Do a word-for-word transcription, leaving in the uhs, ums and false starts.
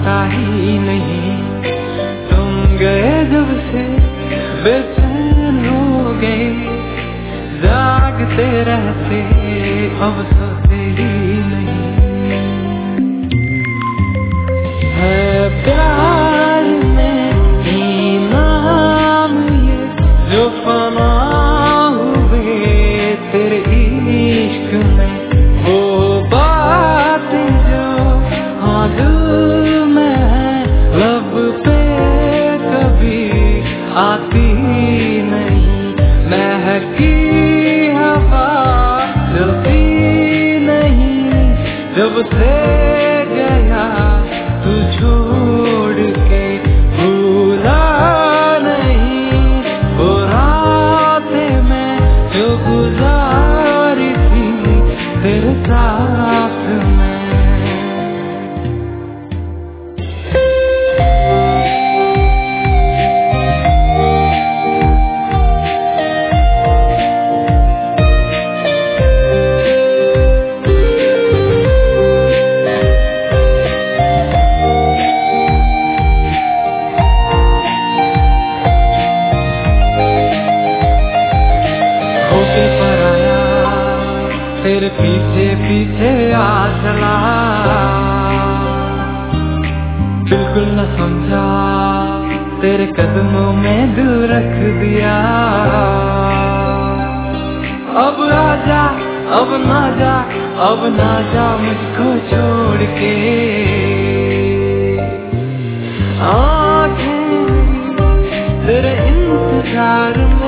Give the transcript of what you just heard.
आता ही नहीं। तुम गए जब से बेचैन हो गए, जागते रहते अब सोते ही नहीं। है प्यार में ही नाम ये जो फना हुए तेरे इश्क में, वो बातें जो हाँ दिल में है लब पे कभी आती नहीं। महकी हवा चलती नहीं जब से गया तू छोड़ के, भूला नहीं वो रातें मैं जो गुजारी थी तेरे साथ में। तेरे पीछे पीछे आ चला, बिल्कुल न समझा तेरे कदमों में दिल रख दिया। अब आजा अब ना जा, अब ना जा मुझको छोड़ के। आँखें तेरे इंतजार